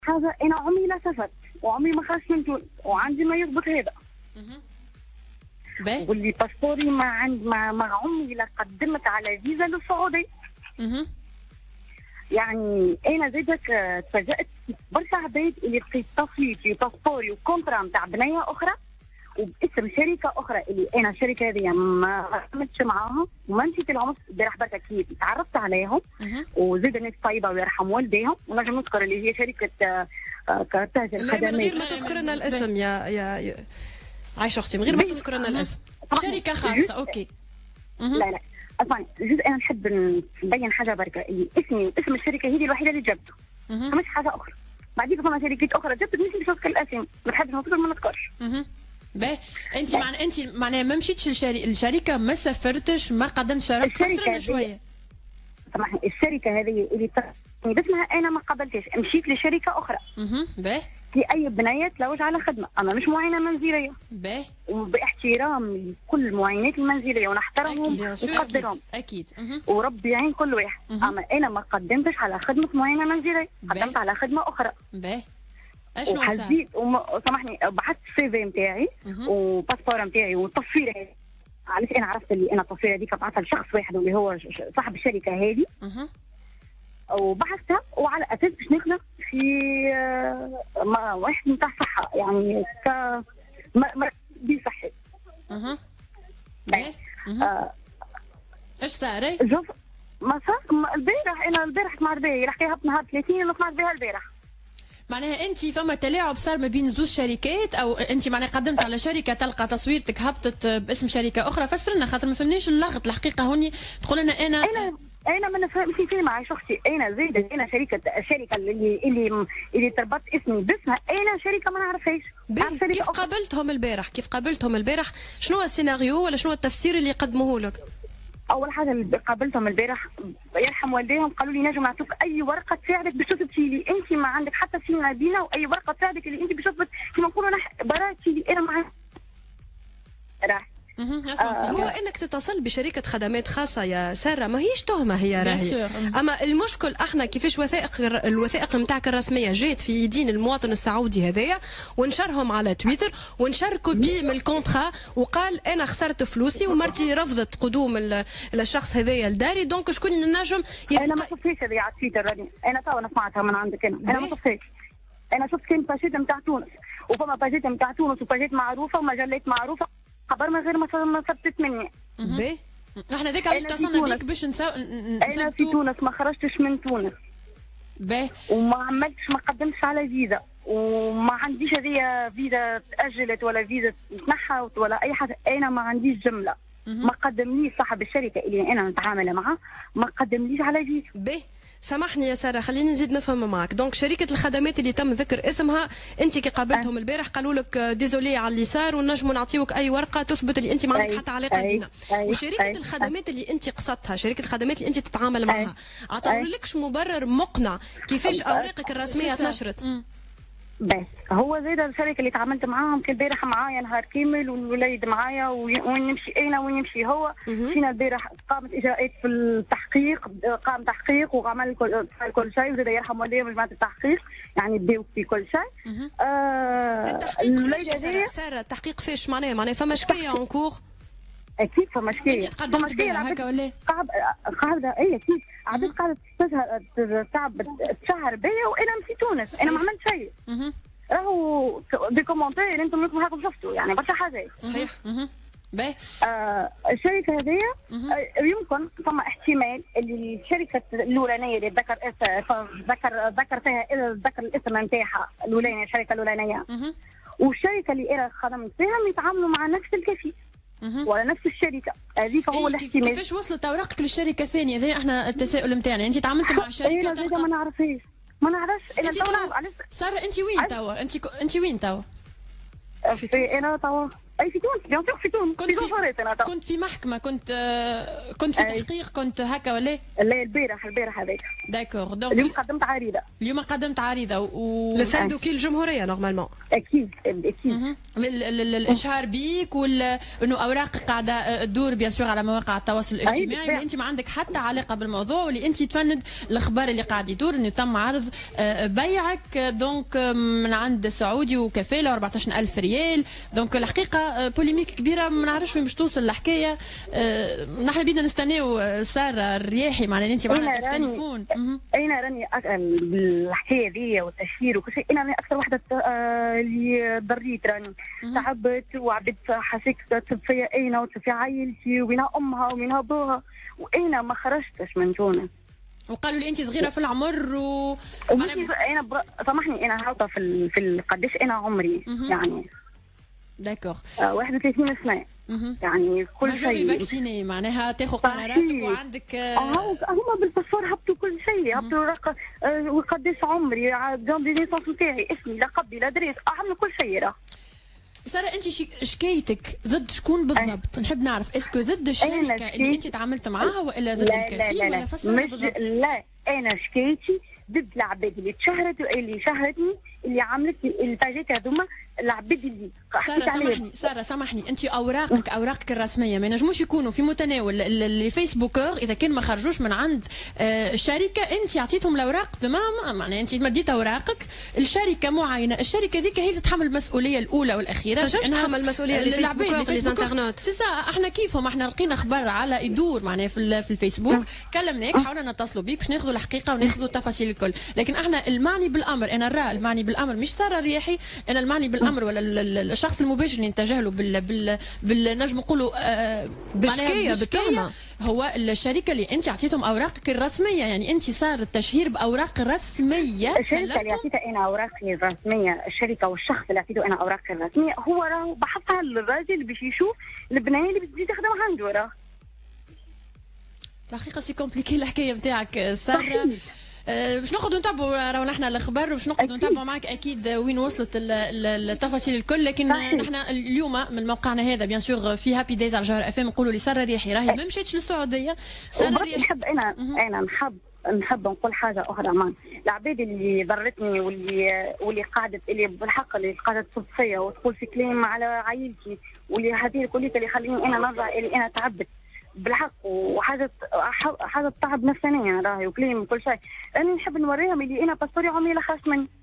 هذا انا عمري لا سافرت وعمري ما خرجت من تونس وعندي ما يضبط هذا. واللي باسبوري ما عمري لا قدمت على فيزا للسعوديه. يعني انا زيدك تفاجات برشا عباد اللي لقيت تصويتي وباسبوري وكونترا نتاع بنيه اخرى وباسم شركه اخرى اللي انا الشركه هذه ما عملتش معاها وما مشيت لهم البارح بركه كيف تعرفت عليهم وزيد الناس طيبه ويرحم والديهم ونجم نذكر اللي هي شركه كارتاج الخدمات. من غير ما تذكر لنا الاسم يا عايشه اختي، من غير ما تذكر لنا الاسم. شركه خاصه اوكي. لا اسمعني جزء انا نحب نبين حاجه بركه اللي اسمي واسم الشركه هذه الوحيده اللي جبته مش حاجه اخرى. بعديك فما شركات اخرى جبت مش نذكر الاسم ما نحبش نذكر ما نذكرش. باهي انت معناها ما مشيتش الشركه ما سافرتش ما قدمتش شرط فسرنا شويه. سامحني الشركه هذه اللي باسمها انا ما قبلتش مشيت لشركه اخرى. باهي في اي بنيه تلوج على خدمه اما مش معاينه منزليه. باهي وباحترام لكل المعاينات المنزليه ونحترمهم ونقدرهم اكيد وربي يعين كل واحد. اما انا ما قدمتش على خدمه معاينه منزليه قدمت على خدمه اخرى. باهي اشنو وحزيت سامحني بحثت السي في نتاعي وباسبور نتاعي والتصويره علاش انا عرفت اللي انا التصويره هذيك بعثها لشخص واحد اللي هو صاحب الشركه هذه. وبحثتها وعلى اساس باش نخدم في واحد نتاع صحه يعني بصحي. ايش صار؟ شوف ما صار البارح انا البارح مع الباهي الحكايه هبط نهار 30 اللي سمعت بها البارح. معناها انت فما تلاعب صار ما بين زوج شركات او انت معناها قدمت على شركه تلقى تصويرتك هبطت باسم شركه اخرى. فسرنا خاطر ما فهمنيش اللغط الحقيقه هوني تقول لنا انا ما نفهمش في معي اختي. انا زايده انا الشركه اللي تربط اسمي باسمها انا شركه ما نعرفهاش. كيف قابلتهم البارح شنو هو السيناريو ولا شنو التفسير اللي قدموه لك؟ اول حاجه اللي قابلتهم البارح يرحم والديهم قالوا لي نجم نعطوك اي ورقه تساعدك باش تثبتي لي انت ما عندك حتى سينا بينا واي ورقه تساعدك اللي انت باش تثبت كيما نقولوا براتي لي انا معاك. هو انك تتصل بشركه خدمات خاصه يا ساره ما هيش تهمه هي راهي. اما المشكل احنا كيفاش الوثائق نتاعك الرسميه جات في يدين المواطن السعودي هذايا ونشرهم على تويتر ونشر كوبي من الكونترا وقال انا خسرت فلوسي ومرتي رفضت قدوم الشخص هذايا لداري دونك شكون اللي نجم انا ما شفتش هذه على تويتر راني انا تو سمعتها من عندك انا ما شفتش. انا شفت كان باجيت نتاع تونس وفما باجيت نتاع تونس وباجيت معروفه ومجلات معروفه خبر من غير ما ثبتت مني. احنا ذاك علاش اتصلنا بيك باش انا في تونس ما خرجتش من تونس. وما عملتش ما قدمتش على فيزا وما عنديش هذه فيزا تاجلت ولا فيزا تنحت ولا اي حاجه. انا ما عنديش جمله ما قدمليش صاحب الشركه اللي انا نتعامل معها ما قدمليش على فيزا. سامحني يا ساره خليني نزيد نفهم معك. دونك شركه الخدمات اللي تم ذكر اسمها انت كي قابلتهم البارح قالوا لك ديزولي على اللي صار ونجموا نعطيوك اي ورقه تثبت اللي انت ما عندك حتى علاقه بينا. وشركه الخدمات اللي انت قصدتها شركه الخدمات اللي انت تتعامل معها عطاولكش مبرر مقنع كيفاش اوراقك الرسميه تنشرت؟ بس هو زيد الشركه اللي تعاملت معاهم كان البارح معايا نهار كامل والوليد معايا وين نمشي انا وين يمشي هو. مشينا البارح قامت اجراءات في التحقيق قام تحقيق وعمل كل شيء وزاد يرحم والديه جماعه التحقيق يعني بداو في كل شيء. التحقيق فاش ساره التحقيق فاش معناها فما شكايه اون كور؟ اكيد فما شكايه. انت تقدمت بها هكا ولا؟ قاعده اي اكيد عبيد قاعده تعب تشهر بيا وانا في تونس انا ما عملت شيء. راهو دي كومونتير انتم منكم هاكم شفتوا يعني برشا حاجات. صحيح. باهي الشركه هذيا يمكن فما احتمال اللي الشركه الاولانيه اللي ذكر فيها ذكر الاسم نتاعها الاولانيه الشركه الاولانيه والشركه اللي انا خدمت فيها يتعاملوا مع نفس الكفيل ولا نفس الشركه هذيك هو الاحتمال. كيفاش وصلت اوراقك للشركه الثانيه؟ هذا احنا التساؤل نتاعنا. انت تعاملت مع شركه انا ما نعرفش انا تو ساره انت وين توا؟ انت وين توا؟ انا توا اي في تونس بيان سور في تونس. كنت في محكمه، كنت في تحقيق، كنت هكا ولا لا البارح هذاك. داكور. دونك اليوم قدمت عريضه. لسيد وكيل الجمهوريه نورمالمون. اكيد الاشهار بيك انه اوراقك قاعده تدور بيان سور على مواقع التواصل الاجتماعي، واللي انت ما عندك حتى علاقه بالموضوع، واللي انت تفند الاخبار اللي قاعد يدور انه تم عرض بيعك دونك من عند سعودي وكفاله 14,000 ريال. دونك الحقيقه بوليميك كبيره، ما نعرفش وين باش توصل الحكايه. نحن بدنا نستناو ساره الرياحي، معناها انت معنا في التليفون. انا راني الحكايه ذي والتشهير وكل شيء، انا اكثر وحده اللي ضريت، راني تعبت وعبدت، حسيت تصب فيا انا وتصب في عائلتي وبينها امها وبينها ابوها، وانا ما خرجتش من تونس. وقالوا لي انت صغيره في العمر انا سامحني، انا هابطه في قديش انا عمري يعني. داكور 31 سنه. يعني كل شيء فاكسيني، معناها تاخذ قراراتك وعندك هما بالباسبور هبطوا كل شيء، هبطوا وقديش عمري، دون دي نيسونس نتاعي، اسمي لقبي الادريس، عملوا كل شيء. ساره انت شكايتك ضد شكون بالضبط؟ نحب نعرف اسكو ضد الشركه اللي انت تعاملت معاها ولا ضد الكفيل ولا فسرنا بالضبط؟ لا انا شكايتي ضد العباد اللي تشهرت اللي شهرتني اللي عملت الباجيت هذوما، العباد اللي ساره سامحني انت اوراقك الرسميه ما ينجموش يكونوا في متناول الفيسبوكر اذا كان ما خرجوش من عند الشركه. انت عطيتهم الاوراق تمام، معناها انت مديت اوراقك الشركه معينه، الشركه ذيك هي تتحمل المسؤوليه الاولى والاخيره. تنجمش تتحمل المسؤوليه الفيسبوكر ليزانترنت احنا كيفهم، احنا لقينا خبر على يدور معناها في الفيسبوك، كلمناك حاولنا نتصلوا بيك باش ناخذوا الحقيقه وناخذوا التفاصيل الكل. لكن احنا المعني بالامر، انا نرى المعني بالامر مش ساره رياحي، انا المعني بالامر ولا الشخص المباشر اللي نتجه له نجم نقولوا بشكيه بالتهمه هو الشركه اللي انت عطيتهم اوراقك الرسميه. يعني انت صار التشهير باوراق رسميه. الشركه اللي عطيتها انا اوراقي الرسميه، الشركه والشخص اللي عطيته انا اوراقي الرسميه، هو راهو بحثها للراجل اللي باش يشوف البنايه اللي بتجي تخدم عنده. راه الحقيقه سي كومبليكي الحكايه نتاعك ساره. باش نقعدوا نتابعوا راهو نحن الاخبار، باش نقعدوا نتابعوا معك اكيد وين وصلت التفاصيل الكل. لكن نحن اليوم من موقعنا هذا بيان سور في هابي دايز على الجوهر FM نقولوا لساره رياحي راهي ما مشيتش للسعوديه. ساره رياحي نحب انا نحب نقول حاجه اخرى، مان العباد اللي ضرتني واللي قاعده اللي بالحق اللي قاعده تصب فيا وتقول في كلام على عائلتي، واللي هذه الكليه اللي خليني انا نرجع اللي انا تعبت بالحق، وحاجه تعب نفسانيه راهي وكلام وكل شيء. انا نحب نوريهم اللي انا باسبوري عمري لا خرجت مني.